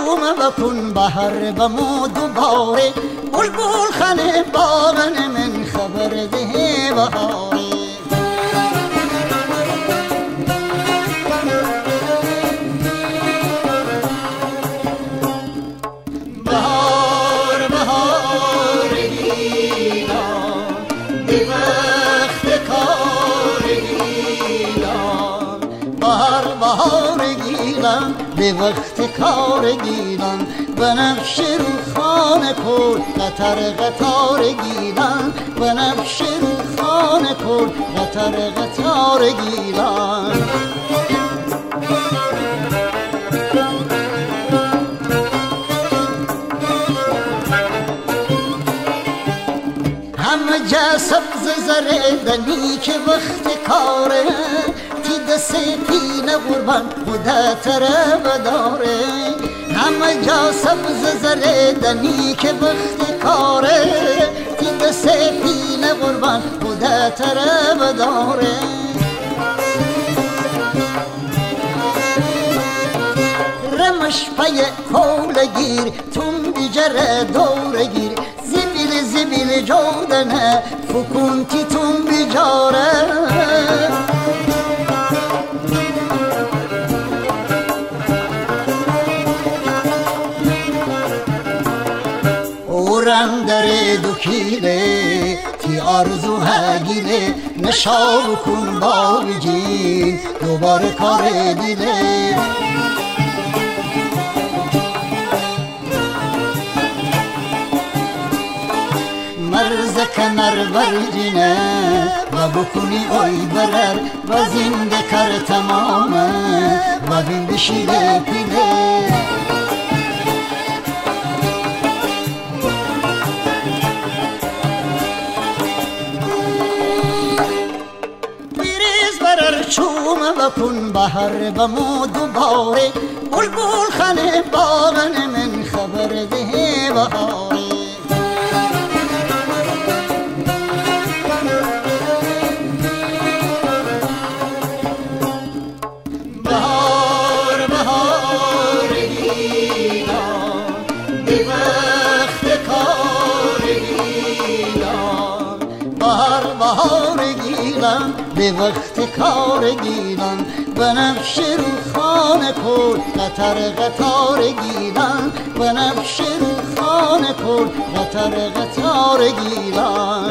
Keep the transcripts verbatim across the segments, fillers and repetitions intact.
شوم بکن بهر بمو دوباره بلبل خانه باغن من خبر ده بهاره بهار بهار گیلان به وقت کار گیلان بهار بهار گیلان به وقت کار گیلان بنفش رو خانه کن قطر قطار گیلان بنفش رو خانه کن قطر قطار گیلان همه جا سبز زردنی که وقت کاره تی دست پینه قربان خدا طرف داره همه جا سبز زردنی که وقت کاره تی دست پینه قربان خدا طرف داره رمش پای کولگیر تون بیجره دورگیر زبیل زبیل جودنه فکونتی تون بیجاره اورم در دوکیله تی آرزو هگیله نشاب کن باویجی دوباره کار دیله مرز کنر ورجینه و بکنی اوی برر و زنده کر تمامه و بین بشیله پیله بیریز برر چوم بکن بهر بمو دوباره بلبل خانه باغن من خبر ده بهاره بهار گیلان به وقت کار گیلان بنفش رو خانه کن قطر قطار گیلان بنفش رو خانه کن قطر قطار گیلان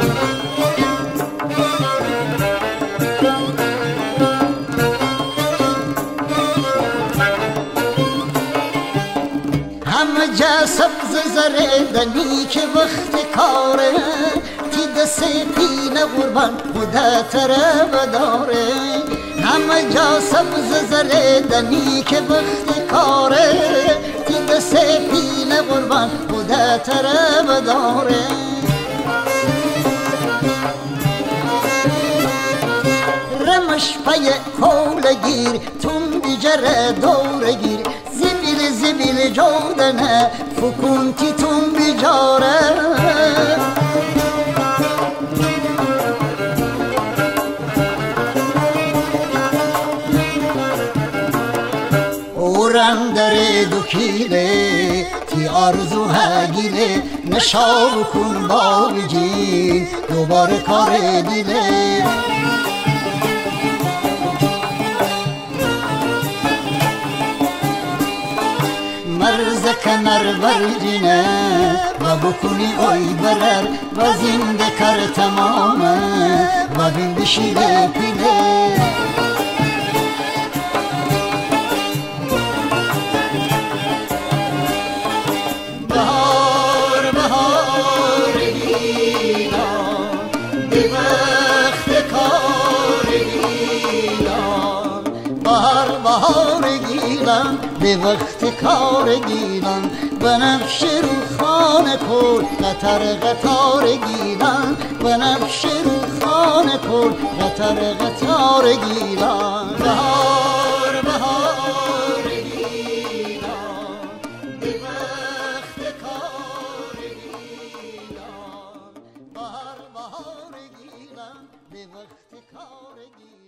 همه جا سبز زردنی که وقت کاره تی دست پینه قربان خدا طرف داره همه جا سبز زردنی که وقت کاره تی دست پینه قربان خدا طرف داره رمش پای کولگیر تون بیجره دورگیر زبیل زبیل جودنه فکونتی تون بیجاره اورم در دوکیله تی آرزو هگیله نشاب کن باویجی دوباره کار دیله مرز کنر ورجینه و بکنی اوی برر و زنده کر تمامه و بین بشیله پیله بهار بهار گیلان به وقت کار گیلان بهار بهار گیلان به وقت کار گیلان بنفش رو خانه کن قطر قطار گیلان بنفش رو خانه کن قطر قطار گیلان بهار بهار گیلان به وقت کار گیلان بهار بهار گیلان به وقت کار گیلان